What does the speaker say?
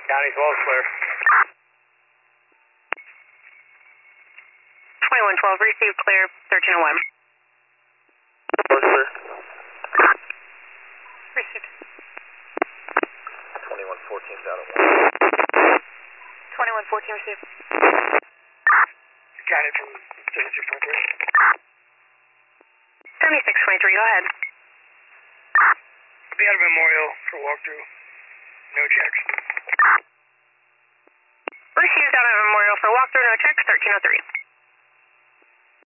County's well clear. 2112, received clear, 1301. Well clear. Received. 2114's out of 2114, received. County from 7623. 7623, go ahead. Be out of Memorial for walkthrough. No checks. Received out at Memorial for walkthrough, no checks, 1303.